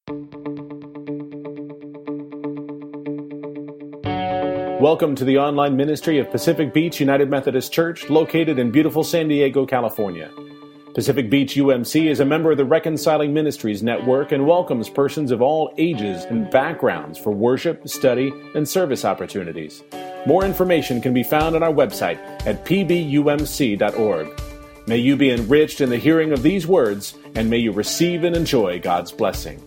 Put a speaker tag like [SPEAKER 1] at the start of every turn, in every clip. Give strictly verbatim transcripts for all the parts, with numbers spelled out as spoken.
[SPEAKER 1] Welcome to the online ministry of Pacific Beach United Methodist Church, located in beautiful San Diego, California. Pacific Beach U M C is a member of the Reconciling Ministries Network and welcomes persons of all ages and backgrounds for worship, study, and service opportunities. More information can be found on our website at p b u m c dot org. May you be enriched in the hearing of these words, and may you receive and enjoy God's blessing.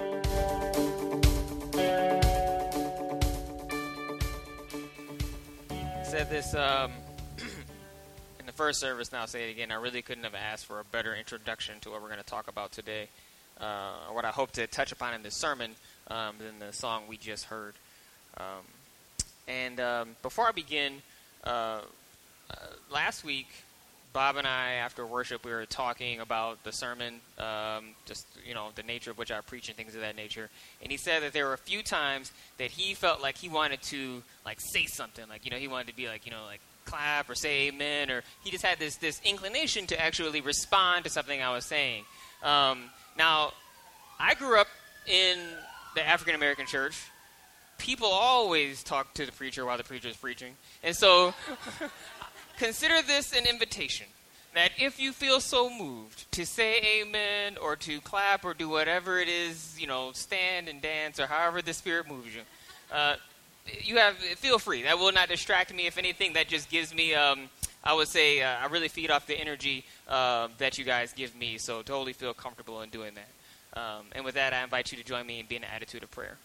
[SPEAKER 2] I said this um, in the first service, now I'll say it again. I really couldn't have asked for a better introduction to what we're going to talk about today, uh, or what I hope to touch upon in this sermon um, than the song we just heard. Um, and um, before I begin, uh, uh, last week, Bob and I, after worship, we were talking about the sermon, um, just, you know, the nature of which I preach and things of that nature. And he said that there were a few times that he felt like he wanted to, like, say something. Like, you know, he wanted to be like, you know, like, clap or say amen. Or he just had this, this inclination to actually respond to something I was saying. Um, now, I grew up in the African-American church. People always talk to the preacher while the preacher is preaching. And so... consider this an invitation, that if you feel so moved to say amen or to clap or do whatever it is, you know, stand and dance or however the Spirit moves you, uh, you have, feel free. That will not distract me. If anything, that just gives me, um, I would say, uh, I really feed off the energy uh, that you guys give me, so totally feel comfortable in doing that. Um, and with that, I invite you to join me and be in an attitude of prayer.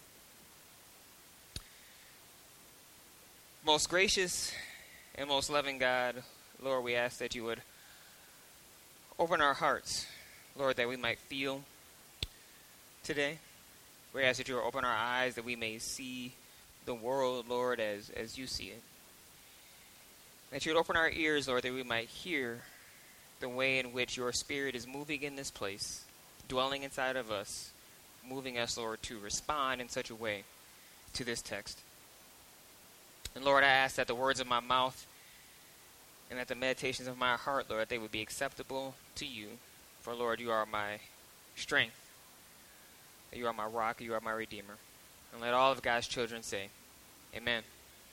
[SPEAKER 2] Most gracious and most loving God, Lord, we ask that you would open our hearts, Lord, that we might feel today. We ask that you would open our eyes that we may see the world, Lord, as, as you see it. That you would open our ears, Lord, that we might hear the way in which your Spirit is moving in this place, dwelling inside of us, moving us, Lord, to respond in such a way to this text. And Lord, I ask that the words of my mouth and that the meditations of my heart, Lord, they would be acceptable to you. For, Lord, you are my strength. You are my rock. You are my redeemer. And let all of God's children say, amen.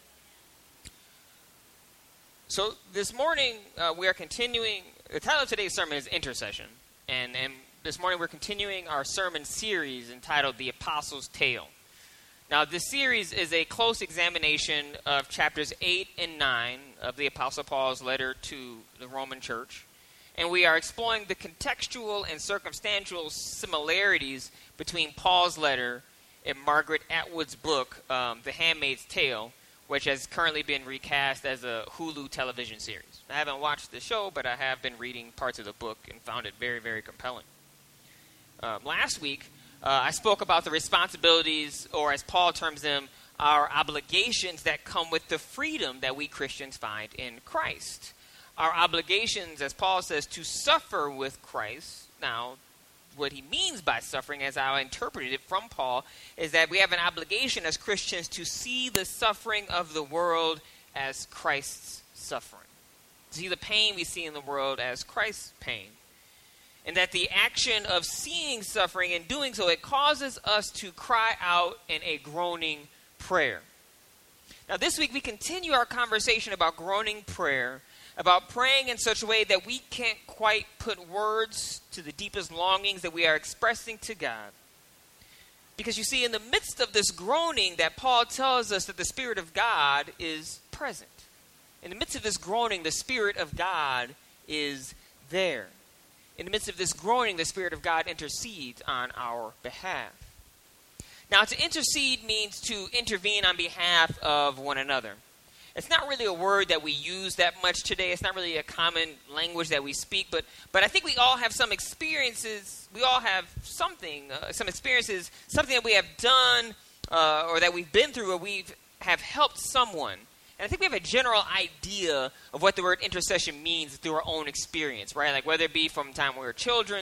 [SPEAKER 2] So this morning, uh, we are continuing. The title of today's sermon is Intercession. And, and this morning, we're continuing our sermon series entitled The Apostles' Tale. Now, this series is a close examination of chapters eight and nine of the Apostle Paul's letter to the Roman church. And we are exploring the contextual and circumstantial similarities between Paul's letter and Margaret Atwood's book, um, The Handmaid's Tale, which has currently been recast as a Hulu television series. I haven't watched the show, but I have been reading parts of the book and found it very, very compelling. Um, last week, Uh, I spoke about the responsibilities, or as Paul terms them, our obligations that come with the freedom that we Christians find in Christ. Our obligations, as Paul says, to suffer with Christ. Now, what he means by suffering, as I interpreted it from Paul, is that we have an obligation as Christians to see the suffering of the world as Christ's suffering. To see the pain we see in the world as Christ's pain. And that the action of seeing suffering and doing so, it causes us to cry out in a groaning prayer. Now this week we continue our conversation about groaning prayer, about praying in such a way that we can't quite put words to the deepest longings that we are expressing to God. Because you see, in the midst of this groaning that Paul tells us that the Spirit of God is present. In the midst of this groaning, the Spirit of God is there. In the midst of this groaning, the Spirit of God intercedes on our behalf. Now, to intercede means to intervene on behalf of one another. It's not really a word that we use that much today. It's not really a common language that we speak, but but I think we all have some experiences. We all have something, uh, some experiences, something that we have done uh, or that we've been through, or we have helped someone. And I think we have a general idea of what the word intercession means through our own experience, right? Like whether it be from the time we were children,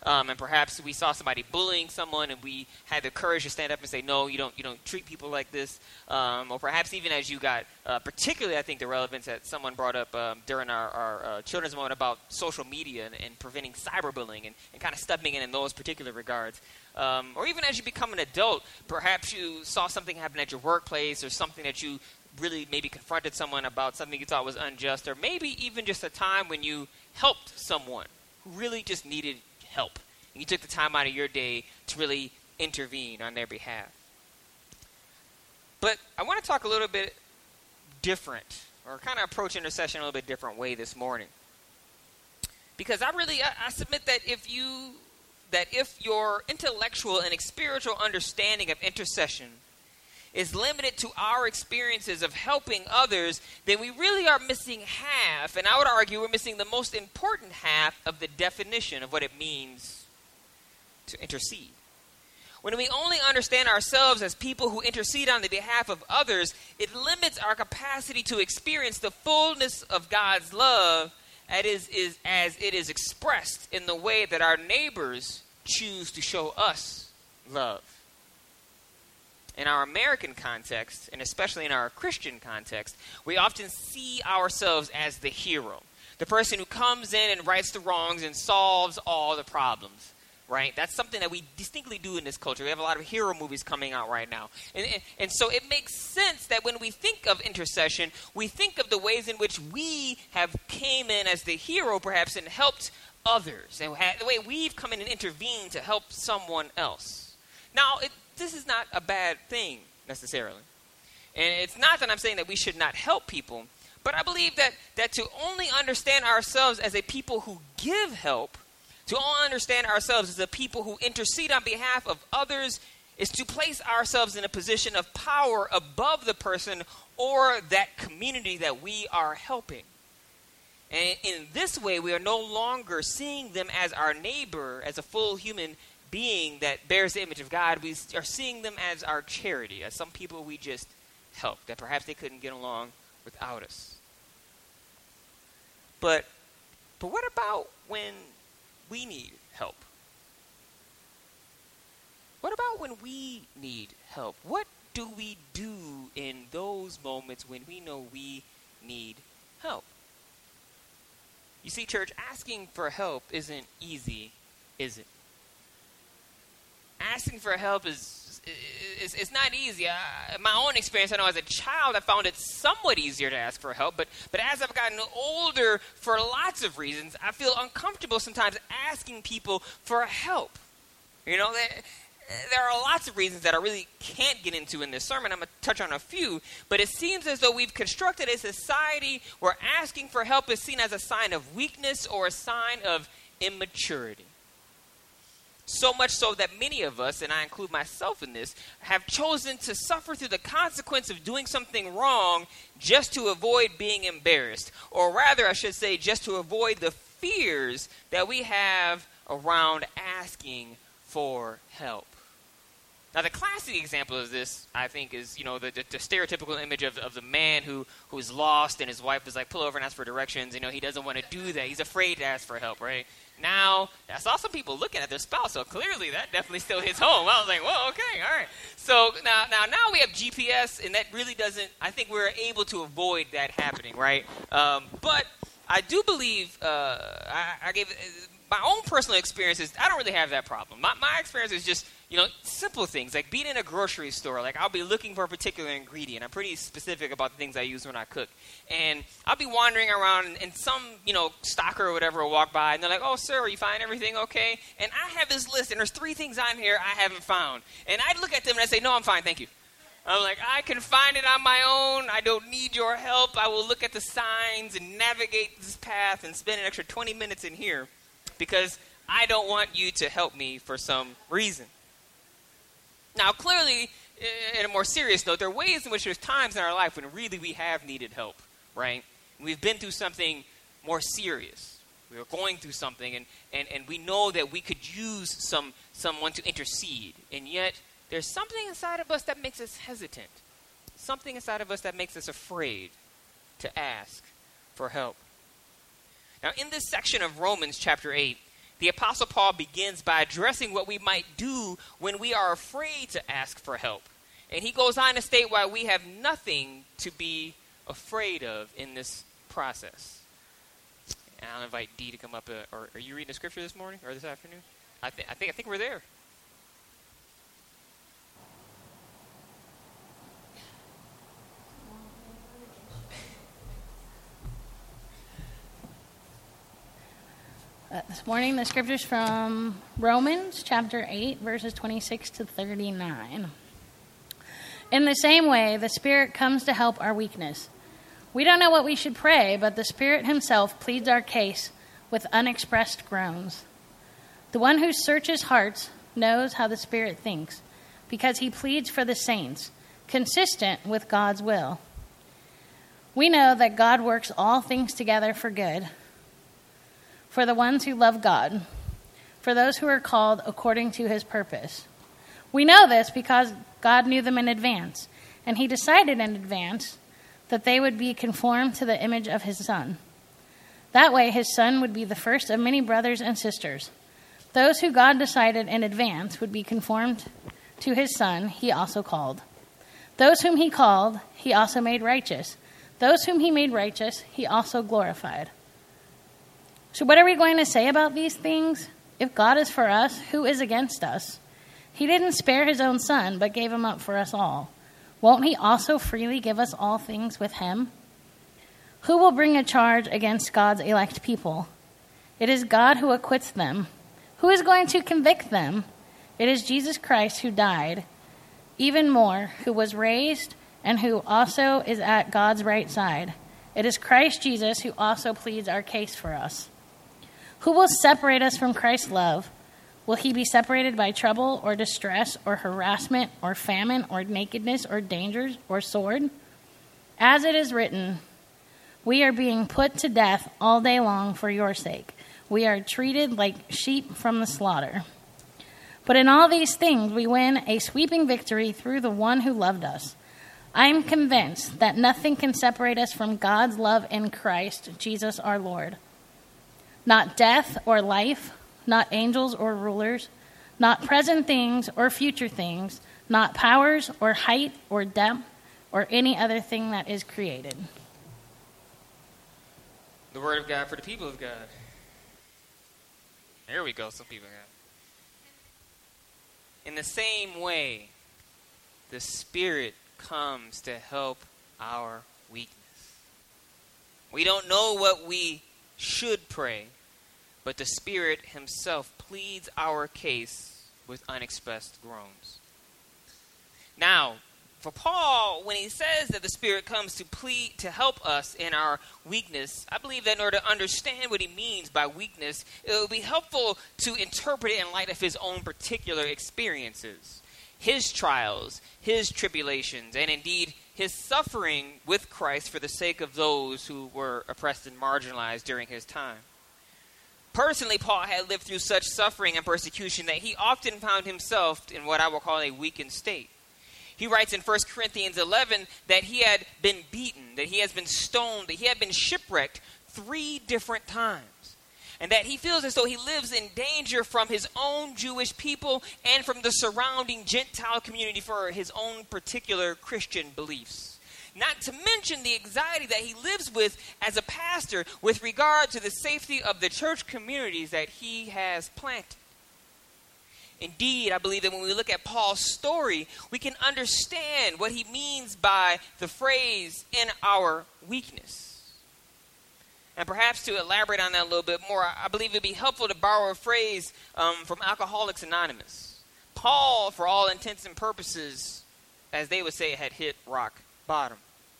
[SPEAKER 2] Um, and perhaps we saw somebody bullying someone and we had the courage to stand up and say, no, you don't you don't treat people like this. Um, or perhaps even as you got, uh, particularly I think the relevance that someone brought up um, during our, our uh, children's moment about social media and, and preventing cyberbullying and, and kind of stepping in in those particular regards. Um, or even as you become an adult, perhaps you saw something happen at your workplace or something that you really maybe confronted someone about, something you thought was unjust, or maybe even just a time when you helped someone who really just needed help. And you took the time out of your day to really intervene on their behalf. But I want to talk a little bit different, or kind of approach intercession a little bit different way this morning. Because I really, I, I submit that if you, that if your intellectual and spiritual understanding of intercession is limited to our experiences of helping others, then we really are missing half, and I would argue we're missing the most important half of the definition of what it means to intercede. When we only understand ourselves as people who intercede on the behalf of others, it limits our capacity to experience the fullness of God's love as, is, is, as it is expressed in the way that our neighbors choose to show us love. In our American context, and especially in our Christian context, we often see ourselves as the hero, the person who comes in and rights the wrongs and solves all the problems, right? That's something that we distinctly do in this culture. We have a lot of hero movies coming out right now. And, and, and so it makes sense that when we think of intercession, we think of the ways in which we have came in as the hero, perhaps, and helped others, and the way we've come in and intervened to help someone else. Now, it This is not a bad thing, necessarily. And it's not that I'm saying that we should not help people, but I believe that, that to only understand ourselves as a people who give help, to only understand ourselves as a people who intercede on behalf of others, is to place ourselves in a position of power above the person or that community that we are helping. And in this way, we are no longer seeing them as our neighbor, as a full human being that bears the image of God. We are seeing them as our charity, as some people we just help, that perhaps they couldn't get along without us. But, but what about when we need help? What about when we need help? What do we do in those moments when we know we need help? You see, church, asking for help isn't easy, is it? Asking for help is, is, is not easy. I, my own experience, I know as a child, I found it somewhat easier to ask for help. But, but as I've gotten older, for lots of reasons, I feel uncomfortable sometimes asking people for help. You know, there, there are lots of reasons that I really can't get into in this sermon. I'm going to touch on a few. But it seems as though we've constructed a society where asking for help is seen as a sign of weakness or a sign of immaturity. So much so that many of us, and I include myself in this, have chosen to suffer through the consequence of doing something wrong just to avoid being embarrassed. Or rather, I should say, just to avoid the fears that we have around asking for help. Now, the classic example of this, I think, is, you know, the, the, the stereotypical image of, of the man who, who is lost and his wife is like, pull over and ask for directions. You know, he doesn't want to do that. He's afraid to ask for help, right? Now, I saw some people looking at their spouse, so clearly that definitely still hits home. I was like, whoa, okay, all right. So now, now, now we have G P S, and that really doesn't, I think we're able to avoid that happening, right? Um, but I do believe, uh, I, I gave, uh, my own personal experiences, I don't really have that problem. My, my experience is just, you know, simple things, like being in a grocery store. Like, I'll be looking for a particular ingredient. I'm pretty specific about the things I use when I cook. And I'll be wandering around, and, and some, you know, stocker or whatever will walk by, and they're like, oh, sir, you find everything okay? And I have this list, and there's three things on here I haven't found. And I look at them, and I say, no, I'm fine, thank you. I'm like, I can find it on my own. I don't need your help. I will look at the signs and navigate this path and spend an extra twenty minutes in here because I don't want you to help me for some reason. Now, clearly, in a more serious note, there are ways in which there's times in our life when really we have needed help, right? We've been through something more serious. We were going through something, and, and, and we know that we could use some someone to intercede, and yet there's something inside of us that makes us hesitant, something inside of us that makes us afraid to ask for help. Now, in this section of Romans chapter eight, the Apostle Paul begins by addressing what we might do when we are afraid to ask for help. And he goes on to state why we have nothing to be afraid of in this process. And I'll invite Dee to come up. Uh, or are you reading the scripture this morning or this afternoon? I, th- I think I think we're there.
[SPEAKER 3] Uh, this morning, the scriptures from Romans chapter eight, verses twenty-six to thirty-nine. In the same way, the Spirit comes to help our weakness. We don't know what we should pray, but the Spirit himself pleads our case with unexpressed groans. The one who searches hearts knows how the Spirit thinks, because he pleads for the saints, consistent with God's will. We know that God works all things together for good, for the ones who love God, for those who are called according to his purpose. We know this because God knew them in advance, and he decided in advance that they would be conformed to the image of his Son. That way, his Son would be the first of many brothers and sisters. Those who God decided in advance would be conformed to his Son, he also called. Those whom he called, he also made righteous. Those whom he made righteous, he also glorified. So what are we going to say about these things? If God is for us, who is against us? He didn't spare his own Son, but gave him up for us all. Won't he also freely give us all things with him? Who will bring a charge against God's elect people? It is God who acquits them. Who is going to convict them? It is Jesus Christ who died, even more, who was raised, and who also is at God's right side. It is Christ Jesus who also pleads our case for us. Who will separate us from Christ's love? Will he be separated by trouble or distress or harassment or famine or nakedness or dangers or sword? As it is written, we are being put to death all day long for your sake. We are treated like sheep from the slaughter. But in all these things we win a sweeping victory through the one who loved us. I am convinced that nothing can separate us from God's love in Christ Jesus our Lord. Not death or life, not angels or rulers, not present things or future things, not powers or height or depth or any other thing that is created.
[SPEAKER 2] The word of God for the people of God. There we go, some people got. In the same way, the Spirit comes to help our weakness. We don't know what we should pray, but the Spirit himself pleads our case with unexpressed groans. Now, for Paul, when he says that the Spirit comes to plead to help us in our weakness, I believe that in order to understand what he means by weakness, it would be helpful to interpret it in light of his own particular experiences, his trials, his tribulations, and indeed his suffering with Christ for the sake of those who were oppressed and marginalized during his time. Personally, Paul had lived through such suffering and persecution that he often found himself in what I will call a weakened state. He writes in First Corinthians eleven that he had been beaten, that he has been stoned, that he had been shipwrecked three different times, and that he feels as though he lives in danger from his own Jewish people and from the surrounding Gentile community for his own particular Christian beliefs. Not to mention the anxiety that he lives with as a pastor with regard to the safety of the church communities that he has planted. Indeed, I believe that when we look at Paul's story, we can understand what he means by the phrase, in our weakness. And perhaps to elaborate on that a little bit more, I believe it would be helpful to borrow a phrase um, from Alcoholics Anonymous. Paul, for all intents and purposes, as they would say, had hit rock bottom.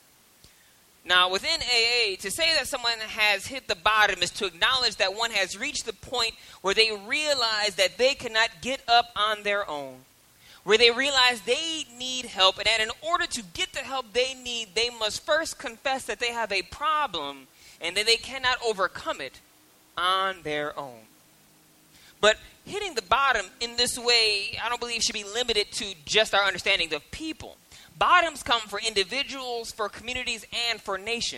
[SPEAKER 2] Now, within A A, to say that someone has hit the bottom is to acknowledge that one has reached the point where they realize that they cannot get up on their own, where they realize they need help, and that in order to get the help they need, they must first confess that they have a problem and that they cannot overcome it on their own. But hitting the bottom in this way, I don't believe should be limited to just our understanding of people. Bottoms come for individuals, for communities, and for nations.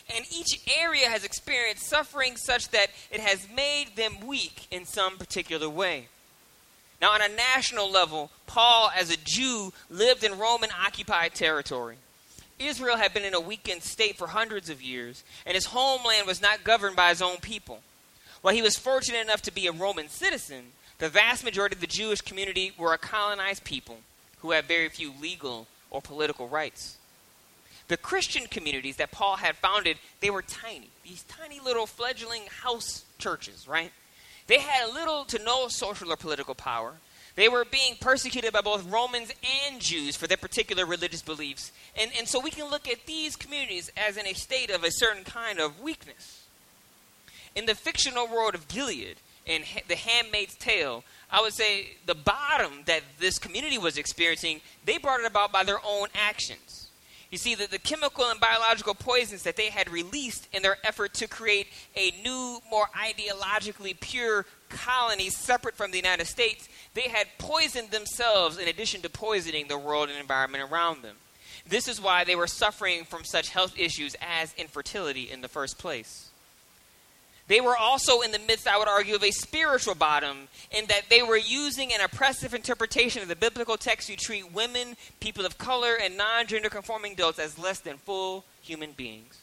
[SPEAKER 2] And each area has experienced suffering such that it has made them weak in some particular way. Now, on a national level, Paul, as a Jew, lived in Roman-occupied territory. Israel had been in a weakened state for hundreds of years, and his homeland was not governed by his own people. While he was fortunate enough to be a Roman citizen, the vast majority of the Jewish community were a colonized people who had very few legal or political rights. The Christian communities that Paul had founded, they were tiny. These tiny little fledgling house churches, right? They had little to no social or political power. They were being persecuted by both Romans and Jews for their particular religious beliefs. And, and so we can look at these communities as in a state of a certain kind of weakness. In the fictional world of Gilead, in The Handmaid's Tale, I would say the bottom that this community was experiencing, they brought it about by their own actions. You see, that the chemical and biological poisons that they had released in their effort to create a new, more ideologically pure colony separate from the United States, they had poisoned themselves in addition to poisoning the world and environment around them. This is why they were suffering from such health issues as infertility in the first place. They were also in the midst, I would argue, of a spiritual bottom in that they were using an oppressive interpretation of the biblical text to treat women, people of color, and non-gender conforming adults as less than full human beings.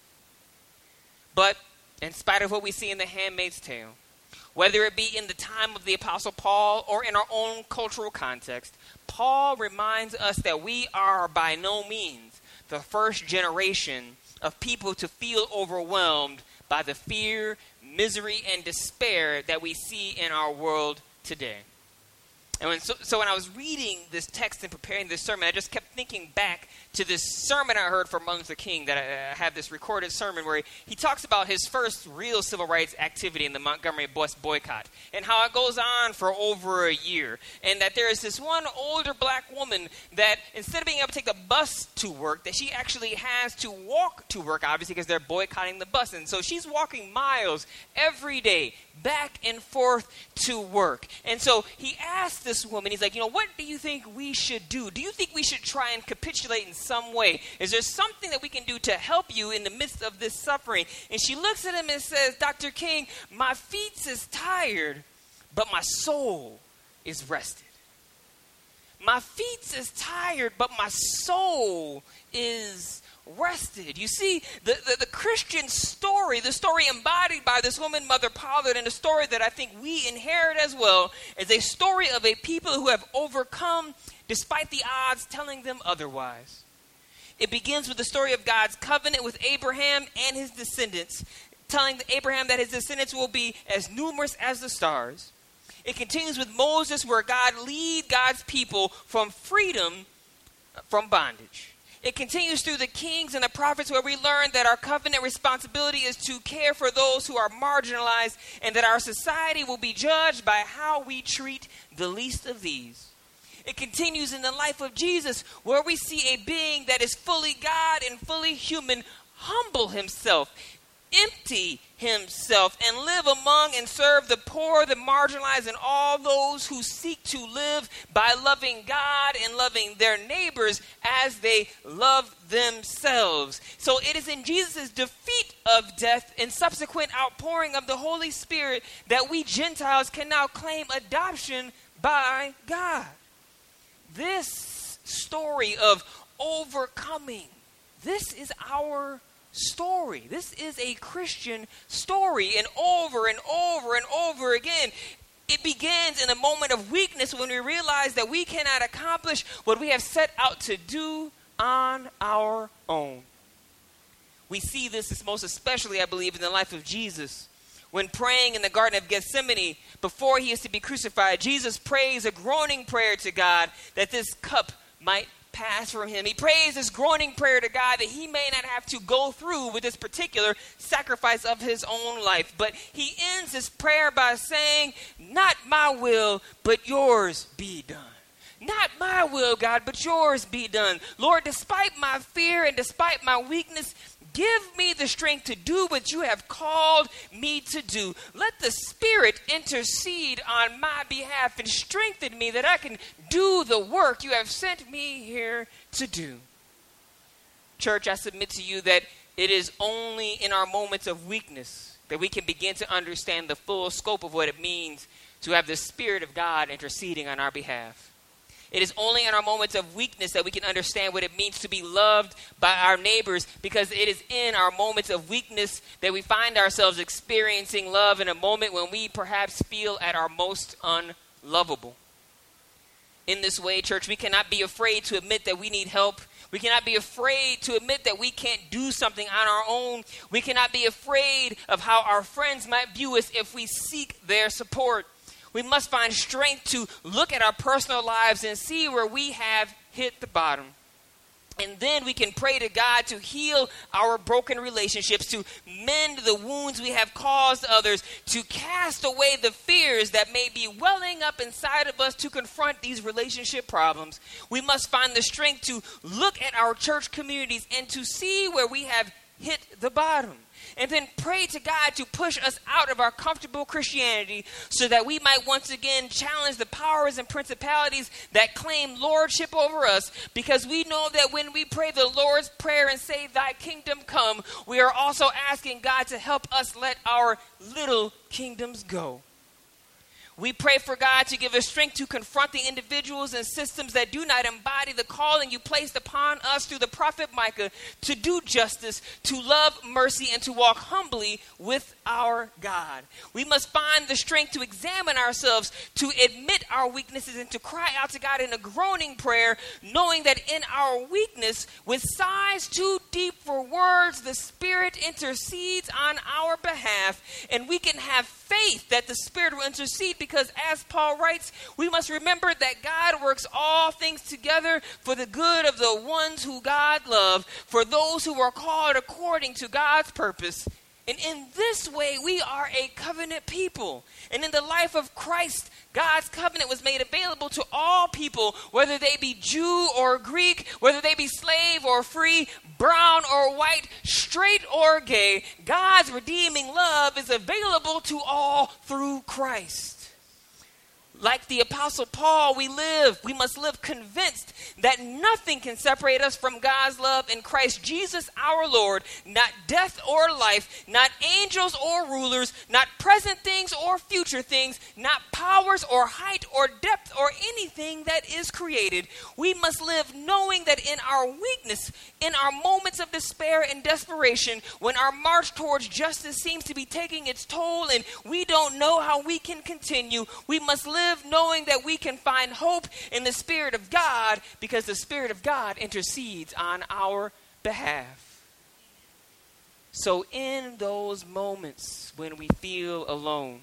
[SPEAKER 2] But in spite of what we see in The Handmaid's Tale, whether it be in the time of the Apostle Paul or in our own cultural context, Paul reminds us that we are by no means the first generation of people to feel overwhelmed by the fear, misery, and despair that we see in our world today. And when, so, so when I was reading this text and preparing this sermon, I just kept thinking back to this sermon I heard from Martin Luther King, that I, I have this recorded sermon where he, he talks about his first real civil rights activity in the Montgomery bus boycott and how it goes on for over a year. And that there is this one older black woman that instead of being able to take the bus to work, that she actually has to walk to work, obviously, because they're boycotting the bus. And so she's walking miles every day back and forth to work. And so he asked this woman, he's like, you know, what do you think we should do? Do you think we should try and capitulate in some way? Is there something that we can do to help you in the midst of this suffering? And she looks at him and says, Doctor King, my feet is tired, but my soul is rested. My feet is tired, but my soul is rested. You see, the, the, the Christian story, the story embodied by this woman, Mother Pollard, and the story that I think we inherit as well, is a story of a people who have overcome despite the odds telling them otherwise. It begins with the story of God's covenant with Abraham and his descendants, telling Abraham that his descendants will be as numerous as the stars. It continues with Moses, where God leads God's people from freedom from bondage. It continues through the kings and the prophets, where we learn that our covenant responsibility is to care for those who are marginalized, and that our society will be judged by how we treat the least of these. It continues in the life of Jesus, where we see a being that is fully God and fully human humble himself, empty himself, and live among and serve the poor, the marginalized, and all those who seek to live by loving God and loving their neighbors as they love themselves. So it is in Jesus' defeat of death and subsequent outpouring of the Holy Spirit that we Gentiles can now claim adoption by God. This story of overcoming, this is our story. This is a Christian story, and over and over and over again, it begins in a moment of weakness when we realize that we cannot accomplish what we have set out to do on our own. We see this most especially, I believe, in the life of Jesus. When praying in the Garden of Gethsemane, before he is to be crucified, Jesus prays a groaning prayer to God that this cup might pass from him. He prays this groaning prayer to God that he may not have to go through with this particular sacrifice of his own life. But he ends his prayer by saying, not my will, but yours be done. Not my will, God, but yours be done. Lord, despite my fear and despite my weakness, give me the strength to do what you have called me to do. Let the Spirit intercede on my behalf and strengthen me that I can do the work you have sent me here to do. Church, I submit to you that It is only in our moments of weakness that we can begin to understand the full scope of what it means to have the Spirit of God interceding on our behalf. It is only in our moments of weakness that we can understand what it means to be loved by our neighbors, because it is in our moments of weakness that we find ourselves experiencing love in a moment when we perhaps feel at our most unlovable. In this way, church, we cannot be afraid to admit that we need help. We cannot be afraid to admit that we can't do something on our own. We cannot be afraid of how our friends might view us if we seek their support. We must find strength to look at our personal lives and see where we have hit the bottom. And then we can pray to God to heal our broken relationships, to mend the wounds we have caused others, to cast away the fears that may be welling up inside of us to confront these relationship problems. We must find the strength to look at our church communities and to see where we have hit the bottom. And then pray to God to push us out of our comfortable Christianity so that we might once again challenge the powers and principalities that claim lordship over us, because we know that when we pray the Lord's Prayer and say, "Thy kingdom come," we are also asking God to help us let our little kingdoms go. We pray for God to give us strength to confront the individuals and systems that do not embody the calling you placed upon us through the prophet Micah to do justice, to love mercy, and to walk humbly with our God. We must find the strength to examine ourselves, to admit our weaknesses, and to cry out to God in a groaning prayer, knowing that in our weakness, with sighs too deep for words, the Spirit intercedes on our behalf, and we can have faith that the Spirit will intercede, because as Paul writes, we must remember that God works all things together for the good of the ones who God loves, for those who are called according to God's purpose. And in this way, we are a covenant people. And in the life of Christ, God's covenant was made available to all people, whether they be Jew or Greek, whether they be slave or free, brown or white, straight or gay. God's redeeming love is available to all through Christ. Like the Apostle Paul, we live, we must live convinced that nothing can separate us from God's love in Christ Jesus our Lord. Not death or life, not angels or rulers, not present things or future things, not powers or height or depth or anything that is created. We must live knowing that in our weakness, in our moments of despair and desperation, when our march towards justice seems to be taking its toll and we don't know how we can continue, we must live knowing that we can find hope in the Spirit of God, because the Spirit of God intercedes on our behalf. So in those moments when we feel alone,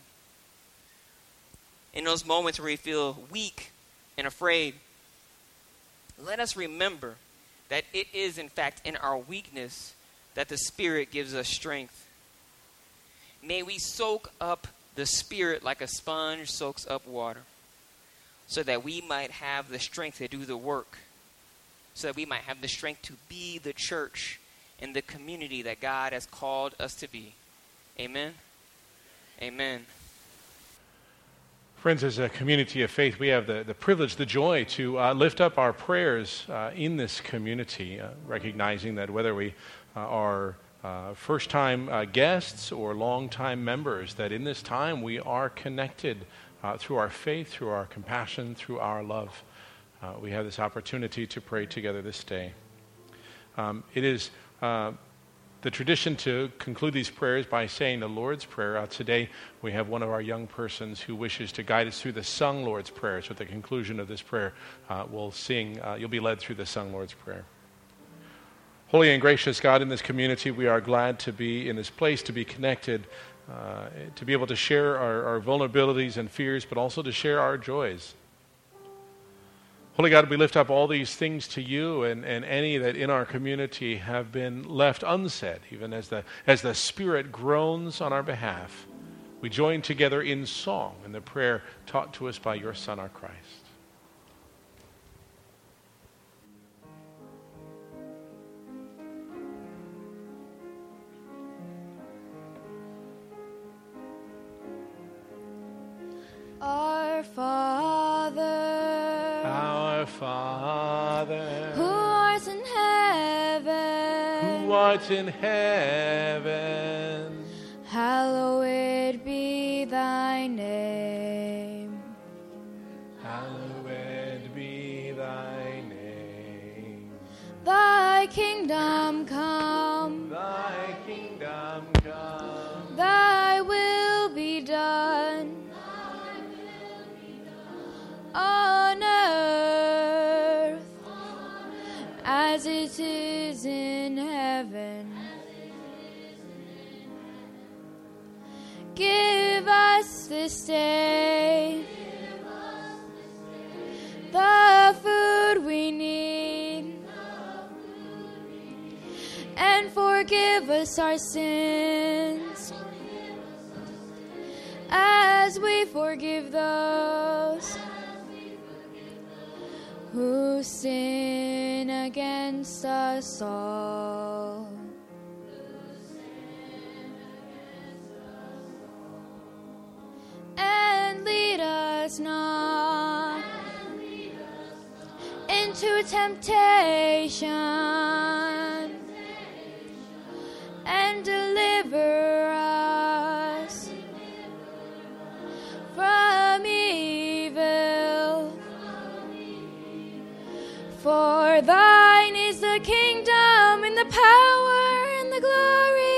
[SPEAKER 2] in those moments where we feel weak and afraid, let us remember that it is in fact in our weakness that the Spirit gives us strength. May we soak up the Spirit like a sponge soaks up water, so that we might have the strength to do the work, so that we might have the strength to be the church and the community that God has called us to be. Amen. Amen.
[SPEAKER 1] Friends, as a community of faith, we have the, the privilege, the joy to uh, lift up our prayers uh, in this community, uh, recognizing that whether we uh, are Uh, first-time uh, guests or long-time members, that in this time we are connected uh, through our faith, through our compassion, through our love. Uh, we have this opportunity to pray together this day. Um, it is uh, the tradition to conclude these prayers by saying the Lord's Prayer. Uh, today we have one of our young persons who wishes to guide us through the sung Lord's Prayer. So at the conclusion of this prayer, uh, we'll sing, uh, you'll be led through the sung Lord's Prayer. Holy and gracious God, in this community, we are glad to be in this place, to be connected, uh, to be able to share our, our vulnerabilities and fears, but also to share our joys. Holy God, we lift up all these things to you, and, and any that in our community have been left unsaid, even as the, as the Spirit groans on our behalf. We join together in song in the prayer taught to us by your Son, our Christ.
[SPEAKER 4] Our Father,
[SPEAKER 1] our Father,
[SPEAKER 4] who art in heaven,
[SPEAKER 1] who art in heaven.
[SPEAKER 4] Hallowed be thy name.
[SPEAKER 1] Hallowed be thy name.
[SPEAKER 4] Thy kingdom come.
[SPEAKER 1] Thy kingdom come.
[SPEAKER 4] Thy will be done. On earth as it is in heaven. Give us this day the food we need, and forgive us our sins as we forgive those who sin against us all. And lead us not into temptation, and deliver us from evil. For thine is the kingdom and the power and the glory